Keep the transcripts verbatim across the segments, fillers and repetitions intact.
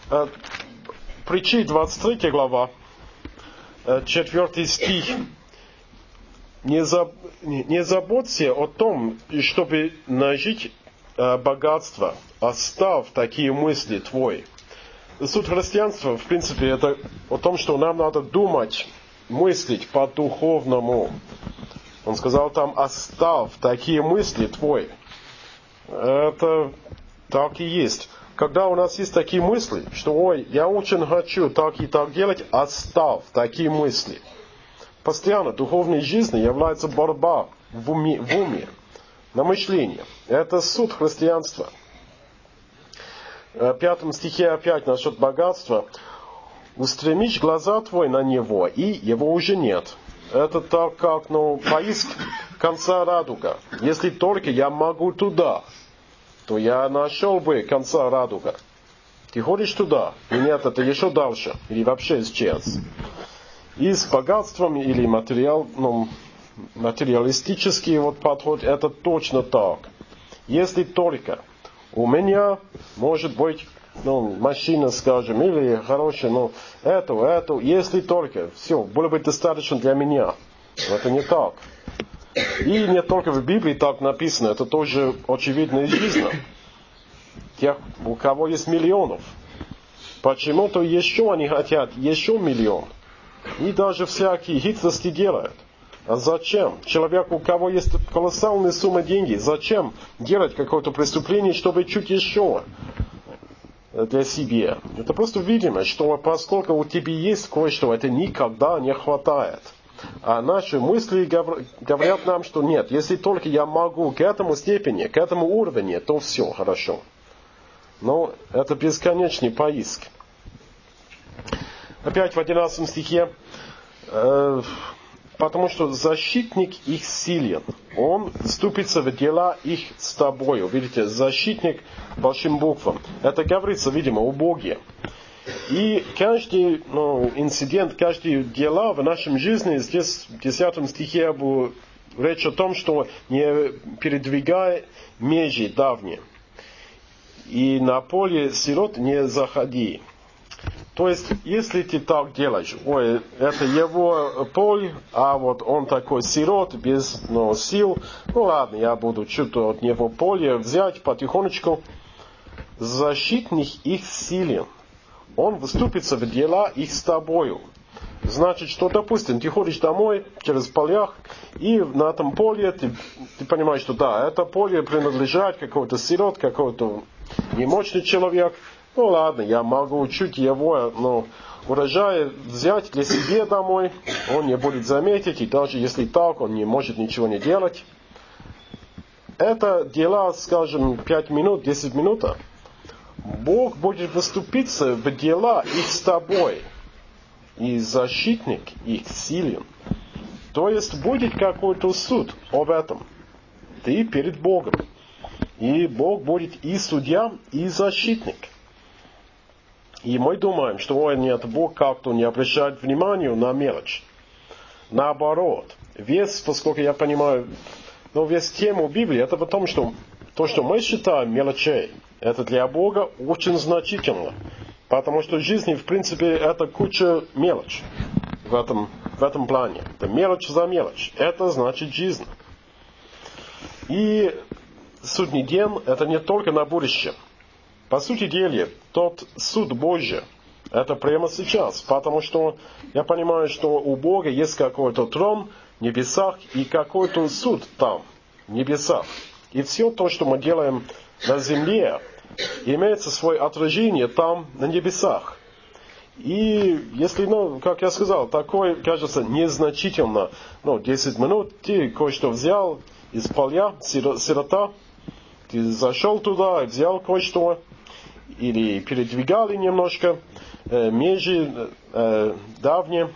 Притчи, двадцать третья глава, четвертый стих. Не, заб, не заботься о том, чтобы нажить богатство. Оставь такие мысли твои. Суть христианства, в принципе, это о том, что нам надо думать, мыслить по-духовному. Он сказал там, оставь такие мысли твои. Это так и есть. Когда у нас есть такие мысли, что, ой, я очень хочу так и так делать, оставь такие мысли. Постоянно духовной жизни является борьба в уме, в уме на мышление. Это суть христианства. В пятом стихе опять насчет богатства. Устремишь глаза твои на него, и его уже нет. Это так как, ну, поиск конца радуга. Если только я могу туда, то я нашел бы конца радуга. Ты ходишь туда, и нет, это еще дальше, или вообще исчез. И с богатством или материал, ну, материалистический вот подход, это точно так. Если только у меня может быть, ну, машина, скажем, или хорошая, ну, эту, эту, если только, все, было бы достаточно для меня. Это не так. И не только в Библии так написано, это тоже очевидно из жизни. Тех, у кого есть миллионов. Почему-то еще они хотят еще миллион. И даже всякие хитрости делают. А зачем? Человек, у кого есть колоссальная сумма денег, зачем делать какое-то преступление, чтобы чуть еще для себя? Это просто видимо, что поскольку у тебя есть кое-что, это никогда не хватает. А наши мысли говорят нам, что нет, если только я могу к этому степени, к этому уровню, то все хорошо. Но это бесконечный поиск. Опять в одиннадцатом стихе, э, потому что защитник их силен, он вступится в дела их с тобою. Видите, защитник большим буквам. Это говорится, видимо, о Боге. И каждый, ну, инцидент, каждое дело в нашем жизни, здесь в десятом стихе речь о том, что не передвигай межи давние. И на поле сирот не заходи. То есть, если ты так делаешь, ой, это его поле, а вот он такой сирот, без, ну, сил, ну ладно, я буду что-то от него поле взять потихонечку. Защитник их силен. Он вступится в дела их с тобою. Значит, что, допустим, ты ходишь домой через полях, и на этом поле ты, ты понимаешь, что да, это поле принадлежит какой-то сирот, какой-то немощный человек. Ну ладно, я могу чуть его, ну, урожай взять для себя домой, он не будет заметить, и даже если так, он не может ничего не делать. Это дела, скажем, пять минут, десять минут. Бог будет вступиться в дела их с тобой. И защитник их силен. То есть будет какой-то суд об этом. Ты перед Богом. И Бог будет и судья, и защитник. И мы думаем, что ой, нет, Бог как-то не обращает внимания на мелочь. Наоборот. Весь, поскольку я понимаю, ну, весь тему Библии, это в том, что то, что мы считаем мелочей, это для Бога очень значительно. Потому что в жизни, в принципе, это куча мелочь в этом, в этом плане. Это мелочь за мелочь. Это значит жизнь. И судный день, это не только на будущее. По сути дела, тот суд Божий, это прямо сейчас. Потому что я понимаю, что у Бога есть какой-то трон в небесах и какой-то суд там, в небесах. И все то, что мы делаем на земле, имеется свое отражение там, на небесах. И если, ну, как я сказал, такое, кажется, незначительно, ну, десять минут, ты кое-что взял из поля, сирота, ты зашел туда, взял кое-что, или передвигали немножко, э, межи э, давние,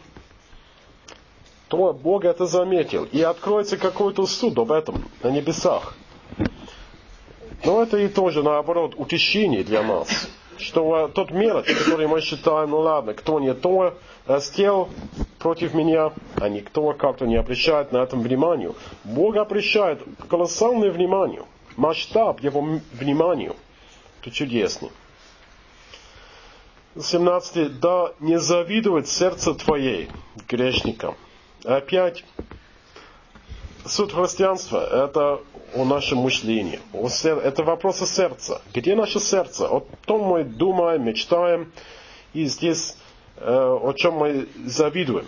то Бог это заметил. И откроется какой-то суд об этом на небесах. Но это и тоже, наоборот, утешение для нас. Что тот мелочь, который мы считаем, ну ладно, кто не то сделал против меня, а никто как-то не обращает на этом внимание. Бог обращает колоссальное внимание. Масштаб его вниманию. Это чудесно. семнадцатый. Да не завидует сердце твоей грешникам. Опять, суть христианства – это о нашем мышлении. О сер... Это вопросы сердца. Где наше сердце? О том мы думаем, мечтаем. И здесь э, о чем мы завидуем.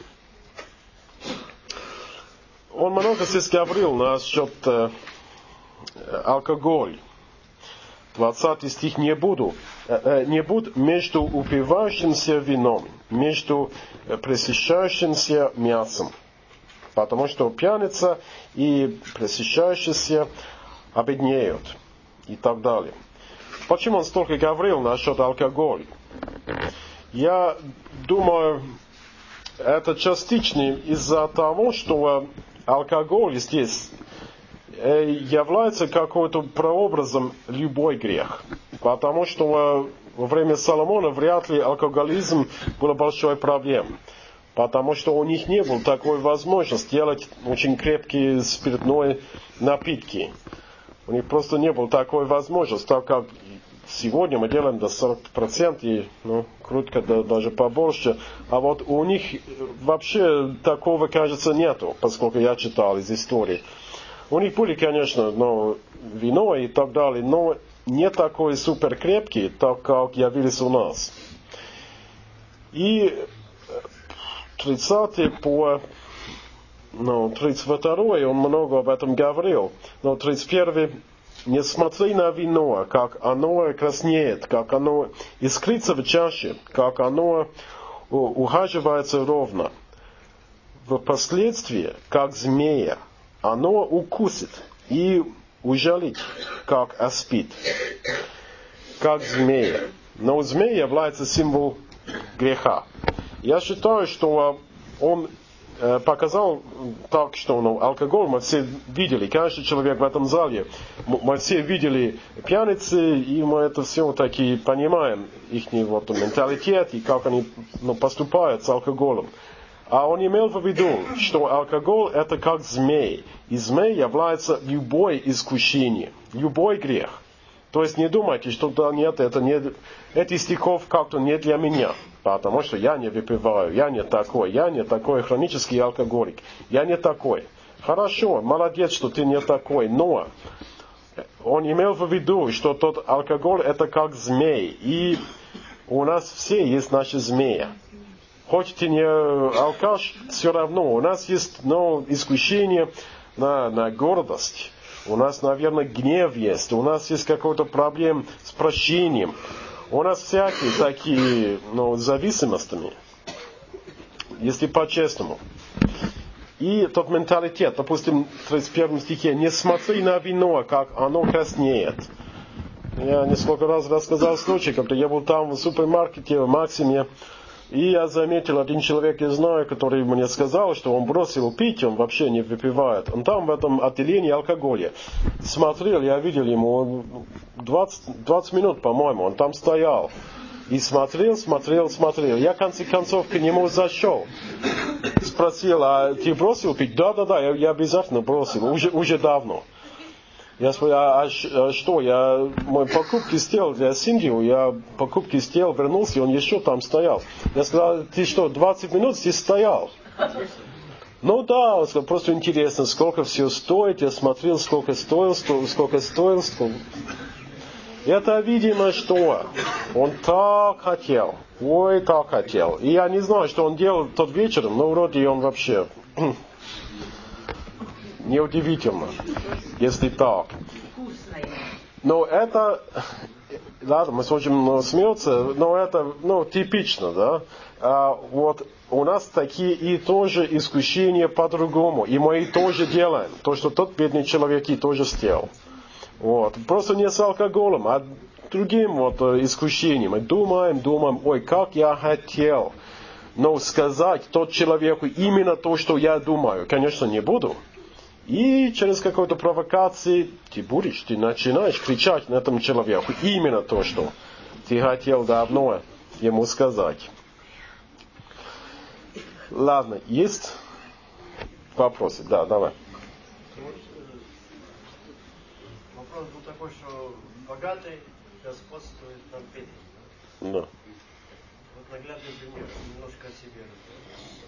Он много здесь говорил насчет э, алкоголя. двадцатый стих. Не буду, э, не буду между упивающимся вином, между пресыщающимся мясом. Потому что пьяница и пресыщающиеся обеднеют. И так далее. Почему он столько говорил насчет алкоголя? Я думаю, это частично из-за того, что алкоголь здесь является каким-то прообразом любой грех. Потому что во время Соломона вряд ли алкоголизм был большой проблемой. Потому что у них не было такой возможности делать очень крепкие спиртные напитки. У них просто не было такой возможности, так как сегодня мы делаем до сорок процентов, и ну, крутка да, даже побольше. А вот у них вообще такого, кажется, нету, поскольку я читал из истории. У них были, конечно, ну, вино и так далее, но не такой супер крепкий, так как явились у нас. И тридцатый по ну, тридцать второй он много об этом говорил. Но тридцать первый. Не смотри на вино, как оно краснеет, как оно искрится в чаше, как оно ухаживается ровно. Впоследствии, как змея, оно укусит и ужалит, как аспид. Как змея. Но змея является символ греха. Я считаю, что он показал так, что ну, алкоголь мы все видели, каждый человек в этом зале, мы все видели пьяницы, и мы это все таки понимаем, их вот, менталитет и как они ну, поступают с алкоголем. А он имел в виду, что алкоголь это как змей, и змей является любое искушение, любой грех. То есть не думайте, что да нет, это не, эти стихов как-то не для меня. Потому что я не выпиваю, я не такой, я не такой хронический алкоголик, я не такой. Хорошо, молодец, что ты не такой, но он имел в виду, что тот алкоголь это как змей, и у нас все есть наши змеи. Хоть ты не алкаш, все равно у нас есть ну, искушение на, на гордость. У нас, наверное, гнев есть, у нас есть какой-то проблем с прощением. У нас всякие такие ну, зависимостями, если по-честному. И тот менталитет, допустим, в тридцать первом стихе, не смотри на вино, как оно краснеет. Я несколько раз рассказал случай, когда я был там в супермаркете, в Максиме, и я заметил, один человек, я знаю, который мне сказал, что он бросил пить, он вообще не выпивает. Он там в этом отделении алкоголя. Смотрел, я видел ему двадцать, двадцать минут, по-моему, он там стоял. И смотрел, смотрел, смотрел. Я в конце концов к нему зашел. Спросил, а ты бросил пить? Да, да, да, я, я обязательно бросил, уже, уже давно. Я спросил, а, а, а что, я мои покупки сделал для Синди, я покупки сделал, вернулся, и он еще там стоял. Я сказал, ты что, двадцать минут здесь стоял? Ну да, он сказал, просто интересно, сколько все стоит, я смотрел, сколько стоил, сколько стоил, сколько... Это, видимо, что он так хотел, ой, так хотел. И я не знаю, что он делал тот вечером, но вроде он вообще... Неудивительно, если так. Но это, ладно, мы сможем смеяться, но это, ну, типично, да. А вот у нас такие и тоже искушения по-другому, и мы и тоже делаем, то, что тот бедный человек и тоже сделал. Вот. Просто не с алкоголем, а другим вот искушением. Мы думаем, думаем, ой, как я хотел, но сказать тот человеку именно то, что я думаю, конечно, не буду. И через какую-то провокацию ты будешь, ты начинаешь кричать на этом человеку именно то, что ты хотел давно ему сказать. Ладно, есть вопросы? Да, давай. Вопрос был такой, что богатый господствует над бедным. Да. наглядный пример, немножко о себе расскажу.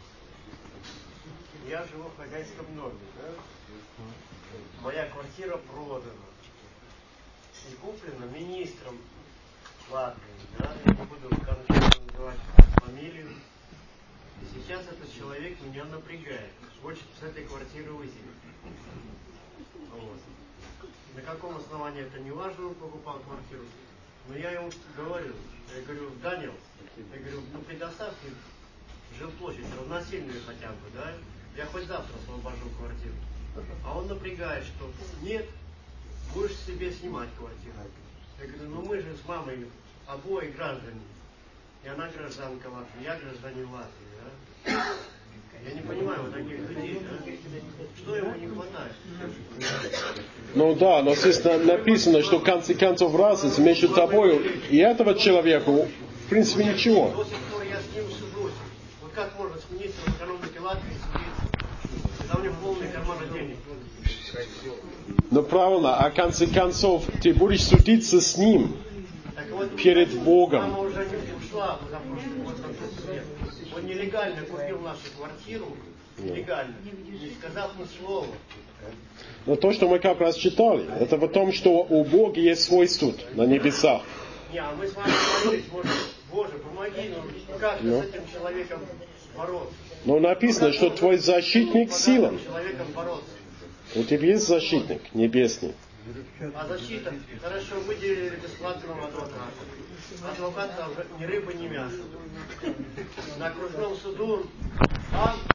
Я живу в хозяйском доме, да? Моя квартира продана и куплена министром Латвии, да? Я не буду конкретно называть фамилию. И сейчас этот человек меня напрягает, хочет с этой квартиры уйти. Вот. На каком основании это не важно, он покупал квартиру. Но я ему говорю, я говорю, Данил, я говорю, ну предоставьте жилплощадь равносильную хотя бы, да? Я хоть завтра освобожу квартиру. А он напрягает, что нет, будешь себе снимать квартиру. Я говорю, ну мы же с мамой обои граждане. И она гражданка Латвии, я гражданин Латвии, да? Я не понимаю вот таких людей, да? Что ему не хватает? Ну да, но здесь написано, что в конце концов разница между тобой и этого человека, в принципе, ничего. До сих пор я с ним сужусь. Вот как можно с министром экономики Латвии судиться, когда у него полные карманы денег? Ну правильно, а в конце концов ты будешь судиться с ним Вот, перед Богом. Мама уже не ушла за прошлый год на тот свет. Он нелегально купил нашу квартиру, нелегально, не сказав ни слова. Но то, что мы как раз читали, это в том, что у Бога есть свой суд на небесах. Не, а мы с вами молились, может, Боже, помоги нам, как ну. с этим человеком бороться. Но написано, что твой защитник сила. Человеком бороться. У тебя есть защитник небесный. А защита? Хорошо, выделили бесплатного адвоката. Адвокат там ни рыба, ни мясо. На окружном суду, а